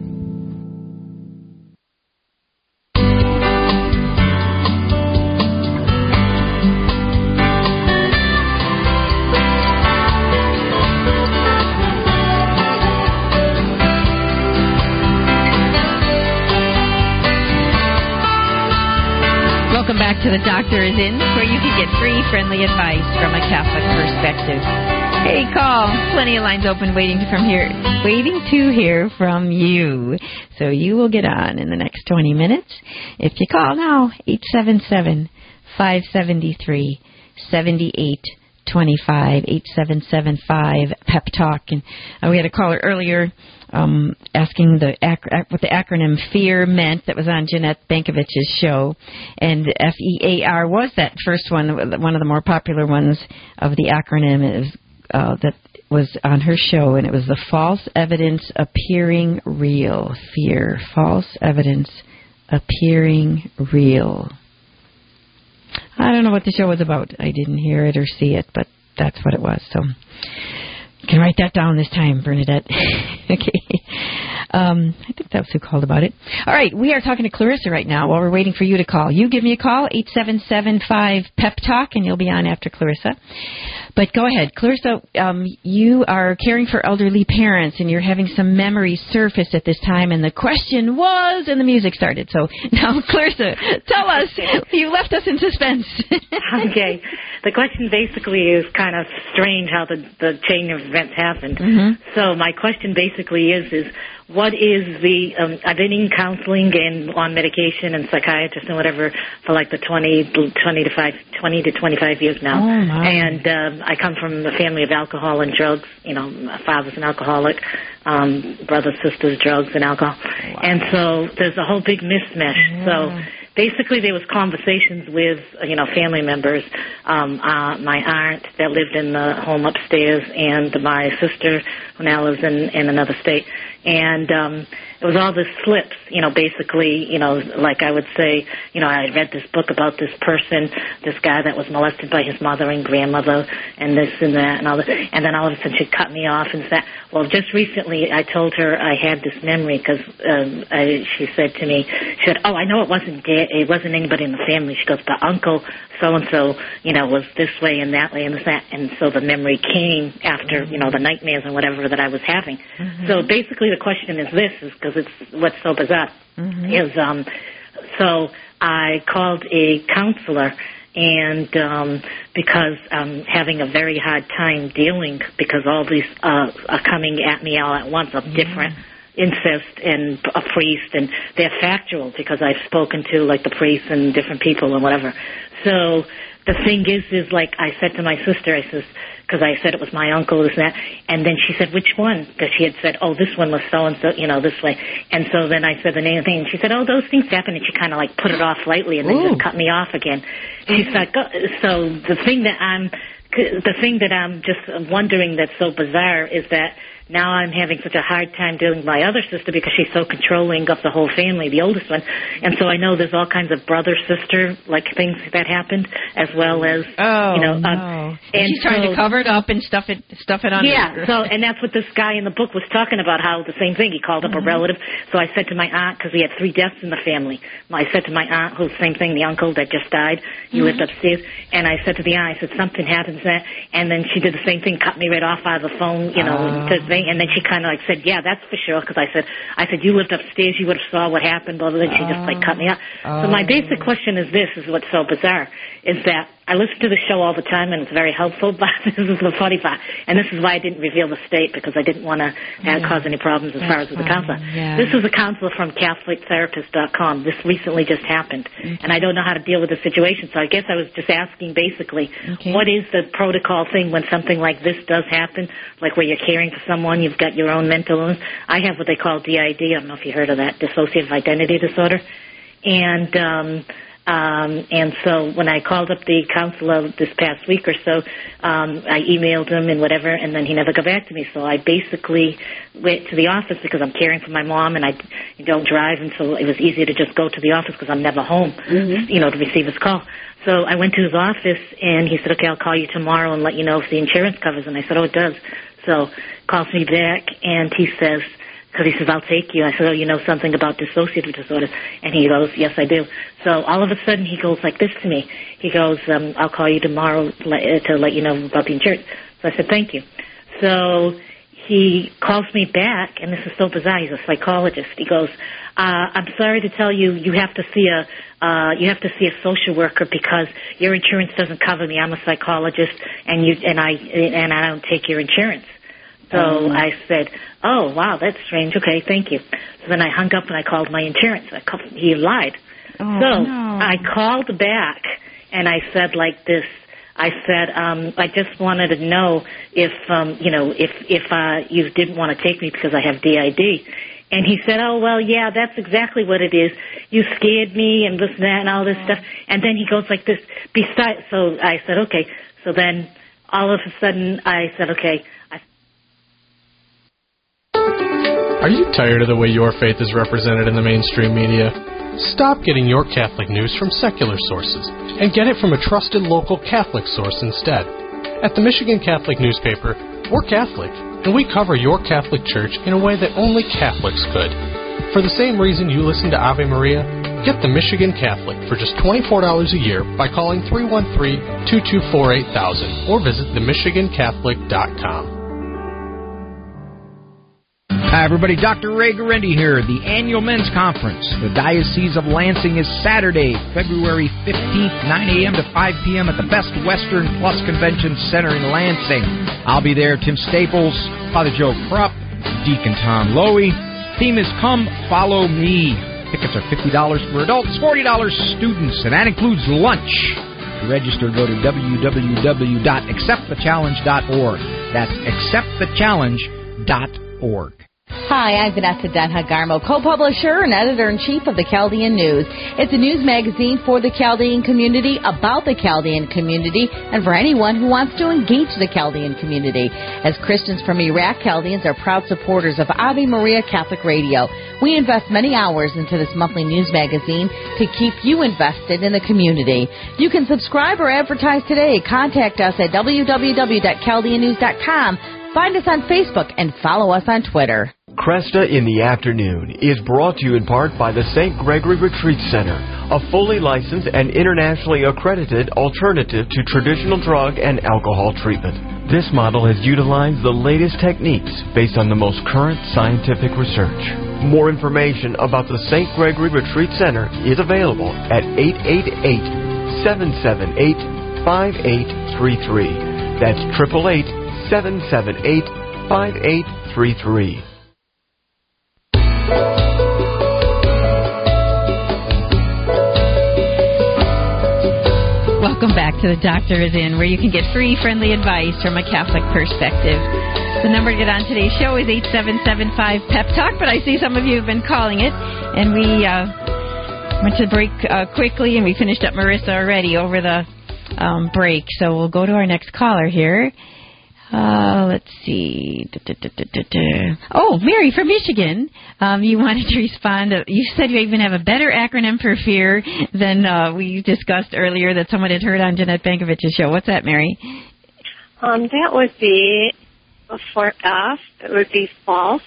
Welcome back to The Doctor Is In, where you can get free, friendly advice from a Catholic perspective. Hey, call. Plenty of lines open waiting from here, waiting to hear from you. So you will get on in the next twenty minutes. If you call now, eight seven seven, five seven three, seven eight two five, eight seven seven five, Pep Talk. And uh, we had a caller earlier um, asking the ac- what the acronym FEAR meant that was on Jeanette Bankovich's show. And F E A R was that first one, one of the more popular ones of the acronym. It was, uh, that was on her show, and it was the false evidence appearing real. FEAR. False evidence appearing real. I don't know what the show was about. I didn't hear it or see it, but that's what it was. So you can write that down this time, Bernadette. Okay. Um, I think that was who called about it. All right, we are talking to Clarissa right now while we're waiting for you to call. You give me a call, eight seven seven five, P E P Talk, and you'll be on after Clarissa. But go ahead. Clarissa, um, you are caring for elderly parents, and you're having some memories surface at this time, and the question was, and the music started. So now, Clarissa, tell us. You left us in suspense. Okay. The question basically is kind of strange how the, the chain of events happened. Mm-hmm. So my question basically is, is what is the, um, I've been in counseling and on medication and psychiatrist and whatever for like the twenty, twenty to five, twenty to twenty-five years now. Oh, my. And um, I come from a family of alcohol and drugs. You know, my father's an alcoholic, um, brothers, sisters, drugs and alcohol. Wow. And so there's a whole big mismatch. Yeah. So basically there was conversations with, you know, family members, um, uh, my aunt that lived in the home upstairs and my sister who now lives in, in another state. And um, it was all this slips, you know, basically, you know, like I would say, you know, I read this book about this person, this guy that was molested by his mother and grandmother and this and that and all that. And then all of a sudden she cut me off and said, well, just recently I told her I had this memory because um, I, she said to me, she said, oh, I know it wasn't da- it wasn't anybody in the family. She goes, but Uncle so-and-so, you know, was this way and that way and this that. And so the memory came after, you know, the nightmares and whatever that I was having. Mm-hmm. So basically the question is this, is because it's what's so bizarre, mm-hmm. is um, so I called a counselor and um, because I'm having a very hard time dealing because all these uh, are coming at me all at once of mm-hmm. different incest and a priest, and they're factual because I've spoken to like the priests and different people and whatever. So the thing is, is like I said to my sister, I says, because I said it was my uncle, this and that, and then she said, which one? Because she had said, oh, this one was so-and-so, you know, this way. And so then I said the name of the thing, and she said, oh, those things happen, and she kind of like put it off lightly and then Ooh. just cut me off again. She's like, oh. So the thing that I'm, the thing that I'm just wondering that's so bizarre is that now I'm having such a hard time dealing with my other sister because she's so controlling of the whole family, the oldest one. And so I know there's all kinds of brother-sister, like, things that happened, as well as, oh, you know. No. Um, and she's trying so, to cover it up and stuff it stuff it under. Yeah, so, and that's what this guy in the book was talking about, how the same thing. He called up mm-hmm. a relative. So I said to my aunt, because we had three deaths in the family, I said to my aunt, who's the same thing, the uncle that just died, he mm-hmm. lived upstairs, and I said to the aunt, I said, something happens there, and then she did the same thing, cut me right off out of the phone, you know, oh. to thing, and then she kind of like said, yeah, that's for sure, because I said, I said, you lived upstairs, you would have saw what happened, blah, blah, blah, and she just like cut me off. Oh. So my basic question is this, is what's so bizarre, is that I listen to the show all the time, and it's very helpful, but this is the funny part, and this is why I didn't reveal the state, because I didn't want to yeah. cause any problems as that's far as with the counselor. Yeah. This is a counselor from Catholic Therapist dot com. This recently just happened, okay. and I don't know how to deal with the situation, so I guess I was just asking basically, okay. what is the protocol thing when something like this does happen, like where you're caring for someone, you've got your own mental illness. I have what they call D I D, I don't know if you heard of that, dissociative identity disorder, and um Um, and so when I called up the counselor this past week or so, um, I emailed him and whatever, and then he never got back to me. So I basically went to the office because I'm caring for my mom and I don't drive, and so it was easier to just go to the office because I'm never home, mm-hmm. you know, to receive his call. So I went to his office, and he said, okay, I'll call you tomorrow and let you know if the insurance covers. And I said, oh, it does. So calls me back, and he says, because he says, I'll take you. I said, oh, you know something about dissociative disorder? And he goes, yes, I do. So all of a sudden he goes like this to me. He goes, um, I'll call you tomorrow to let you know about the insurance. So I said, thank you. So he calls me back, and this is so bizarre. He's a psychologist. He goes, uh, "I'm sorry to tell you, you have to see a uh, you have to see a social worker because your insurance doesn't cover me. I'm a psychologist, and you and I and I don't take your insurance." So um. I said, "Oh, wow, that's strange. Okay, thank you." So then I hung up and I called my insurance. I called, he lied. Oh, so no. I called back and I said like this. I said, um, I just wanted to know if, um, you know, if if uh, you didn't want to take me because I have D I D. And he said, oh, well, yeah, that's exactly what it is. You scared me and this and that and all this stuff. And then he goes like this. Besides, so I said, okay. So then all of a sudden I said, okay. I Are you tired of the way your faith is represented in the mainstream media? Stop getting your Catholic news from secular sources and get it from a trusted local Catholic source instead. At the Michigan Catholic newspaper, we're Catholic, and we cover your Catholic Church in a way that only Catholics could. For the same reason you listen to Ave Maria, get the Michigan Catholic for just twenty-four dollars a year by calling three one three, two two four, eight thousand or visit the michigan catholic dot com. Hi, everybody. Doctor Ray Garendi here. The annual men's conference. The Diocese of Lansing is Saturday, February fifteenth, nine a.m. to five p.m. at the Best Western Plus Convention Center in Lansing. I'll be there. Tim Staples, Father Joe Krupp, Deacon Tom Lowy. Theme is Come Follow Me. Tickets are fifty dollars for adults, forty dollars students, and that includes lunch. To register, go to w w w dot accept the challenge dot org. That's accept the challenge dot org. Hi, I'm Vanessa Denha-Garmo, co-publisher and editor-in-chief of the Chaldean News. It's a news magazine for the Chaldean community, about the Chaldean community, and for anyone who wants to engage the Chaldean community. As Christians from Iraq, Chaldeans are proud supporters of Ave Maria Catholic Radio. We invest many hours into this monthly news magazine to keep you invested in the community. You can subscribe or advertise today. Contact us at w w w dot chaldean news dot com. Find us on Facebook and follow us on Twitter. Cresta in the Afternoon is brought to you in part by the Saint Gregory Retreat Center, a fully licensed and internationally accredited alternative to traditional drug and alcohol treatment. This model has utilized the latest techniques based on the most current scientific research. More information about the Saint Gregory Retreat Center is available at eight eight eight, seven seven eight, five eight three three. That's eight eight eight, seven seven eight, five eight three three. Welcome back to The Doctor Is In, where you can get free, friendly advice from a Catholic perspective. The number to get on today's show is eight seven seven five, P E P Talk, but I see some of you have been calling it, and we uh, went to break uh, quickly, and we finished up Marissa already over the um, break, so we'll go to our next caller here. Uh, let's see. Da, da, da, da, da, da. Oh, Mary from Michigan. Um, you wanted to respond. To, you said you even have a better acronym for fear than uh, we discussed earlier that someone had heard on Jeanette Bankovich's show. What's that, Mary? Um, that would be, for F, it would be false.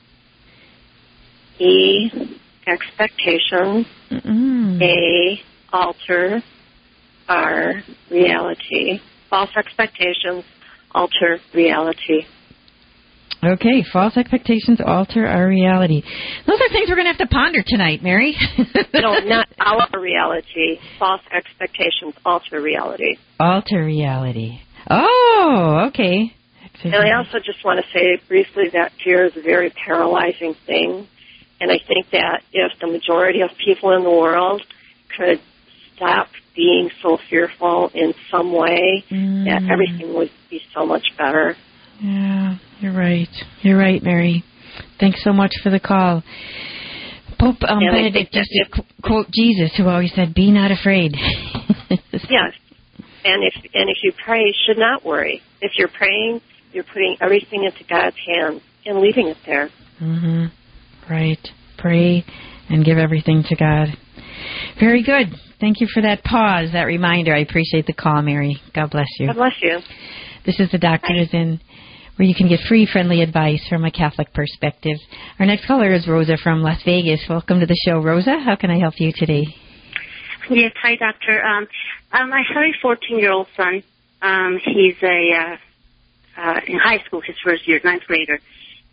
E, expectation. Mm-mm. A, alter. R, reality. False expectations alter reality. Okay, false expectations alter our reality. Those are things we're going to have to ponder tonight, Mary. No, not our reality. False expectations alter reality. Alter reality. Oh, okay. And I also just want to say briefly that fear is a very paralyzing thing. And I think that if the majority of people in the world could stop being so fearful in some way, mm. that everything would be so much better. Yeah, you're right. You're right, Mary. Thanks so much for the call. Pope um, Benedict used to qu- quote Jesus, who always said, "Be not afraid." Yes. And if and if you pray, you should not worry. If you're praying, you're putting everything into God's hands and leaving it there. Mm-hmm. Right. Pray and give everything to God. Very good. Thank you for that pause, that reminder. I appreciate the call, Mary. God bless you. God bless you. This is The Doctor Is In, where you can get free, friendly advice from a Catholic perspective. Our next caller is Rosa from Las Vegas. Welcome to the show, Rosa. How can I help you today? Yes, hi, Doctor. Um, um, I have a fourteen-year-old son. Um, he's a uh, uh, in high school, his first year, ninth grader.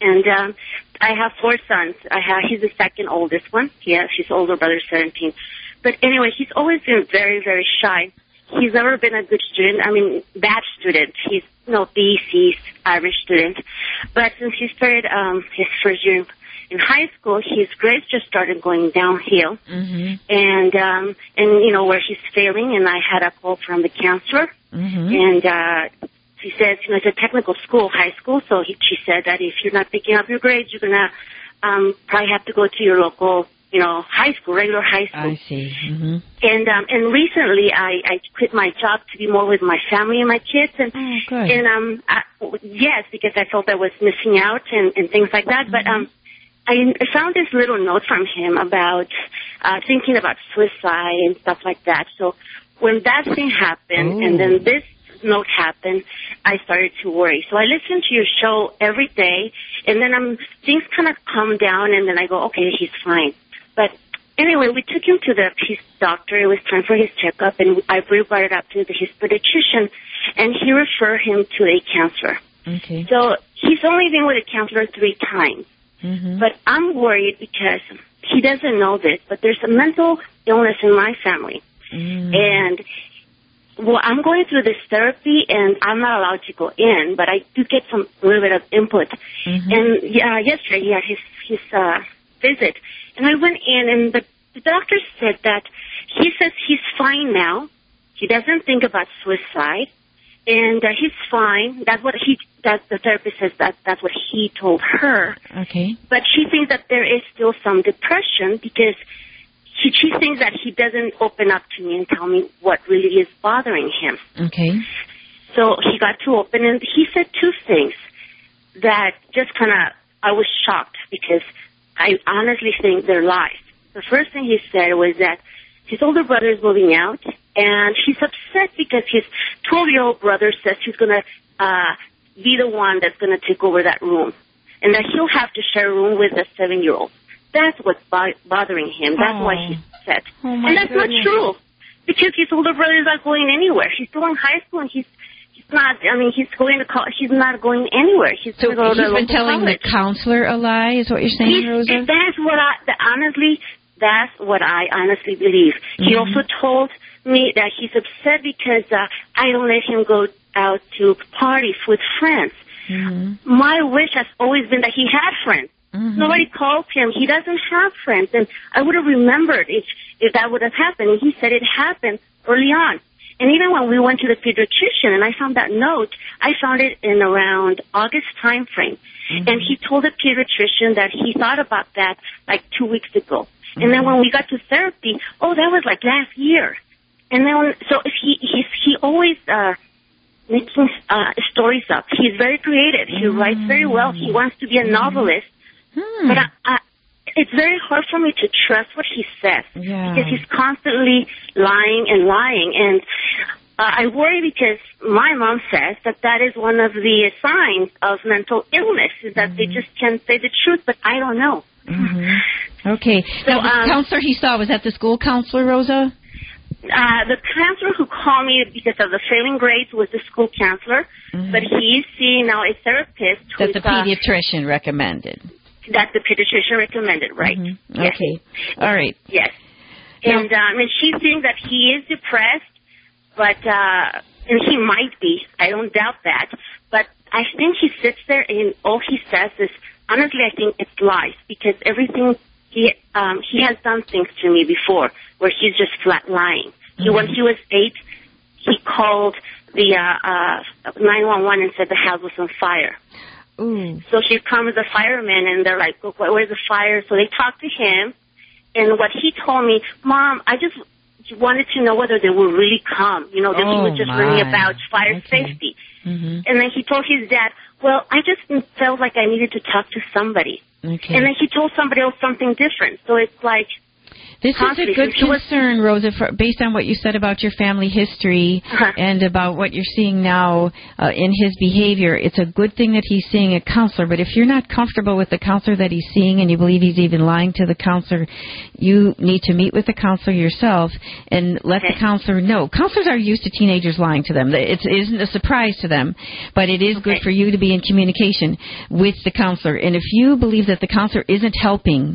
And um, I have four sons. I have he's the second oldest one. Yeah, his older brother is seventeen. But anyway, he's always been very, very shy. He's never been a good student. I mean, bad student. He's you know B, C, average student. But since he started um, his first year in high school, his grades just started going downhill. Mm-hmm. And um, and you know where he's failing. And I had a call from the counselor, mm-hmm. and uh, she says, you know, it's a technical school, high school. So he, she said that if you're not picking up your grades, you're gonna um, probably have to go to your local, you know, high school, regular high school. I see. Mm-hmm. And um, and recently, I, I quit my job to be more with my family and my kids. And oh, good. and um, I, yes, because I felt I was missing out and, and things like that. Mm-hmm. But um, I found this little note from him about uh, thinking about suicide and stuff like that. So when that thing happened, oh. and then this note happened, I started to worry. So I listen to your show every day, and then um, things kind of calm down, and then I go, okay, he's fine. But anyway, we took him to the his doctor. It was time for his checkup, and I brought it up to the, his pediatrician, and he referred him to a counselor. Okay. So he's only been with a counselor three times. Mm-hmm. But I'm worried because he doesn't know this, but there's a mental illness in my family. Mm. And well, I'm going through this therapy, and I'm not allowed to go in, but I do get some a little bit of input. Mm-hmm. And yeah, yesterday he had his his uh, visit, and I went in, and the, the doctor said that he says he's fine now. He doesn't think about suicide, and uh, he's fine. That's what he. That the therapist says that that's what he told her. Okay. But she thinks that there is still some depression because She, she thinks that he doesn't open up to me and tell me what really is bothering him. Okay. So he got to open, and he said two things that just kind of, I was shocked because I honestly think they're lies. The first thing he said was that his older brother is moving out, and he's upset because his twelve-year-old brother says he's going to uh, be the one that's going to take over that room, and that he'll have to share a room with a seven-year-old. That's what's bo- bothering him. That's oh. why he's upset. Oh, and that's goodness. not true, because his older brother is not going anywhere. He's still in high school, and he's he's not, I mean, he's going to college. He's not going anywhere. He's so going to go to he's been telling college. the counselor a lie, is what you're saying, He's, Rosa? That's what I, the, honestly, that's what I honestly believe. Mm-hmm. He also told me that he's upset because uh, I don't let him go out to parties with friends. Mm-hmm. My wish has always been that he had friends. Mm-hmm. Nobody calls him. He doesn't have friends. And I would have remembered if, if that would have happened. And he said it happened early on. And even when we went to the pediatrician and I found that note, I found it in around August time frame. Mm-hmm. And he told the pediatrician that he thought about that like two weeks ago. Mm-hmm. And then when we got to therapy, oh, that was like last year. And then, so if he, he's, he always, uh, making, uh, stories up. He's very creative. He mm-hmm. writes very well. He wants to be a novelist. Hmm. But I, I, it's very hard for me to trust what he says yeah. because he's constantly lying and lying. And uh, I worry because my mom says that that is one of the signs of mental illness, is that mm-hmm. they just can't say the truth, but I don't know. Mm-hmm. Okay. So now, the um, counselor he saw, was that the school counselor, Rosa? Uh, the counselor who called me because of the failing grades was the school counselor, mm-hmm. but he's seeing now a therapist that who's, the pediatrician uh, recommended. That the pediatrician recommended, right? Mm-hmm. Yes. Okay. All right. Yes. And, um, and she thinks that he is depressed, but, uh, and he might be. I don't doubt that. But I think he sits there and all he says is, honestly, I think it's lies, because everything he, um, he has done things to me before where he's just flat lying. Mm-hmm. He, when he was eight, he called the, uh, uh, nine one one and said the house was on fire. Ooh. So she comes the firemen, and they're like, "Look, where's the fire?" So they talked to him, and what he told me, "Mom, I just wanted to know whether they will really come. You know, that oh, he was just my. learning about fire okay. safety." Mm-hmm. And then he told his dad, "Well, I just felt like I needed to talk to somebody." Okay. And then he told somebody else something different. So it's like, This constantly. is a good He was- concern, Rosa, for, based on what you said about your family history Uh-huh. and about what you're seeing now uh, in his behavior. It's a good thing that he's seeing a counselor, but if you're not comfortable with the counselor that he's seeing and you believe he's even lying to the counselor, you need to meet with the counselor yourself and let Okay. the counselor know. Counselors are used to teenagers lying to them. It's, it isn't a surprise to them, but it is good for you to be in communication with the counselor. And if you believe that the counselor isn't helping,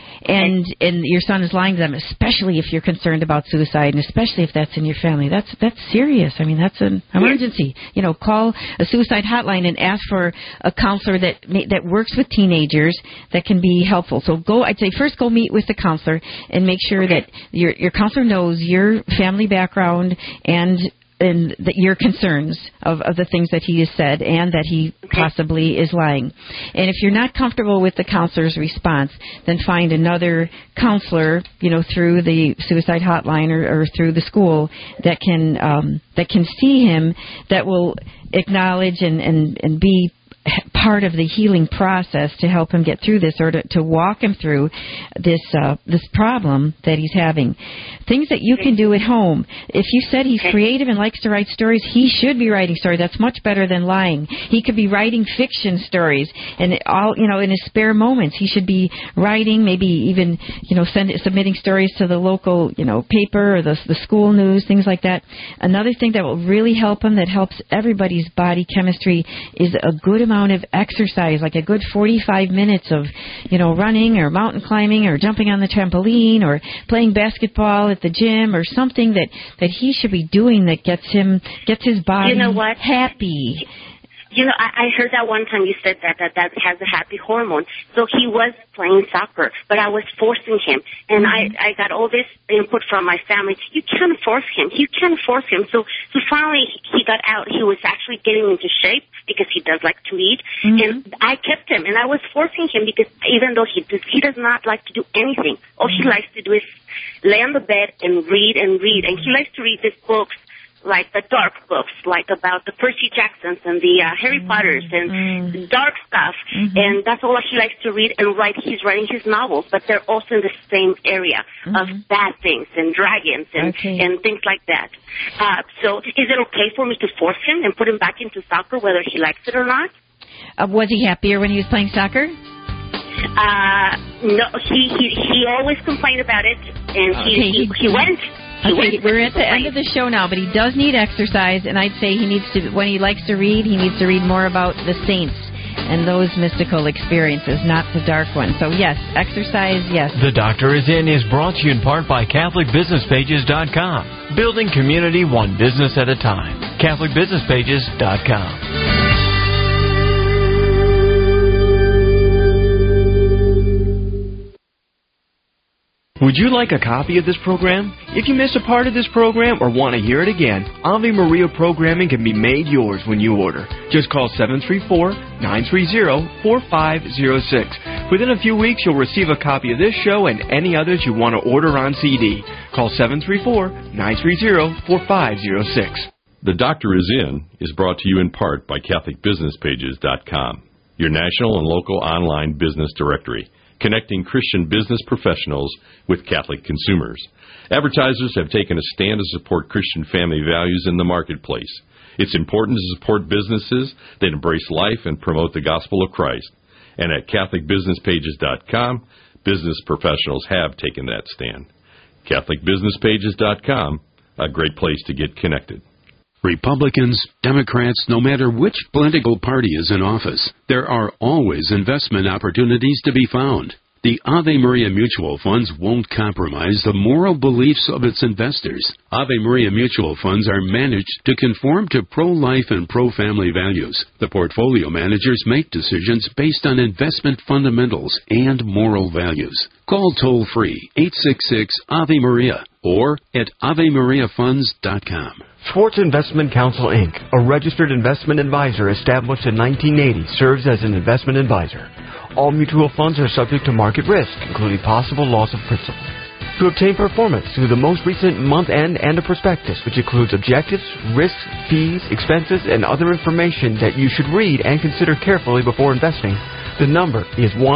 and and your son is lying to them, especially if you're concerned about suicide, and especially if that's in your family, that's that's serious. I mean, that's an emergency. You know, call a suicide hotline and ask for a counselor that that works with teenagers that can be helpful. So go, I'd say first go meet with the counselor and make sure that your your counselor knows your family background and and the, your concerns of, of the things that he has said and that he possibly is lying. And if you're not comfortable with the counselor's response, then find another counselor, you know, through the suicide hotline or, or through the school that can um, that can see him, that will acknowledge and, and, and be part of the healing process to help him get through this, or to, to walk him through this uh, this problem that he's having. Things that you can do at home. If you said he's creative and likes to write stories, he should be writing stories. That's much better than lying. He could be writing fiction stories, and all you know, in his spare moments, he should be writing. Maybe even you know, send submitting stories to the local you know paper or the the school news, things like that. Another thing that will really help him, that helps everybody's body chemistry, is a good amount of exercise, like a good forty-five minutes of, you know, running or mountain climbing or jumping on the trampoline or playing basketball at the gym, or something that, that he should be doing that gets him, gets his body You know what? happy. You know, I, I heard that one time you said that, that that has a happy hormone. So he was playing soccer, but I was forcing him. And mm-hmm. I, I got all this input from my family. You can't force him. You can't force him. So, so finally he got out. He was actually getting into shape because he does like to eat. Mm-hmm. And I kept him, and I was forcing him because even though he does, he does not like to do anything. All mm-hmm. he likes to do is lay on the bed and read and read. And he likes to read these books, like the dark books, like about the Percy Jacksons and the uh, Harry Potters and mm. dark stuff. Mm-hmm. And that's all he likes to read and write. He's writing his novels, but they're also in the same area mm-hmm. of bad things and dragons and, okay. and things like that. Uh, so is it okay for me to force him and put him back into soccer, whether he likes it or not? Uh, was he happier when he was playing soccer? Uh, no, he, he, he always complained about it, and okay. he, he, he went... Okay, we're at the end of the show now, but he does need exercise, and I'd say he needs to, when he likes to read, he needs to read more about the saints and those mystical experiences, not the dark ones. So, yes, exercise, yes. The Doctor is In is brought to you in part by Catholic Business Pages dot com. Building community one business at a time. Catholic Business Pages dot com. Would you like a copy of this program? If you miss a part of this program or want to hear it again, Ave Maria programming can be made yours when you order. Just call seven three four, nine three zero, four five zero six. Within a few weeks, you'll receive a copy of this show and any others you want to order on C D. Call seven three four, nine three zero, four five zero six. The Doctor is In is brought to you in part by Catholic Business Pages dot com, your national and local online business directory, connecting Christian business professionals with Catholic consumers. Advertisers have taken a stand to support Christian family values in the marketplace. It's important to support businesses that embrace life and promote the gospel of Christ. And at Catholic Business Pages dot com, business professionals have taken that stand. Catholic Business Pages dot com, a great place to get connected. Republicans, Democrats, no matter which political party is in office, there are always investment opportunities to be found. The Ave Maria Mutual Funds won't compromise the moral beliefs of its investors. Ave Maria Mutual Funds are managed to conform to pro-life and pro-family values. The portfolio managers make decisions based on investment fundamentals and moral values. Call toll-free eight six six, A V E Maria or at Ave Maria Funds dot com. Schwartz Investment Counsel, Incorporated, a registered investment advisor established in nineteen eighty, serves as an investment advisor. All mutual funds are subject to market risk, including possible loss of principal. To obtain performance through the most recent month-end and a prospectus, which includes objectives, risks, fees, expenses, and other information that you should read and consider carefully before investing, the number is one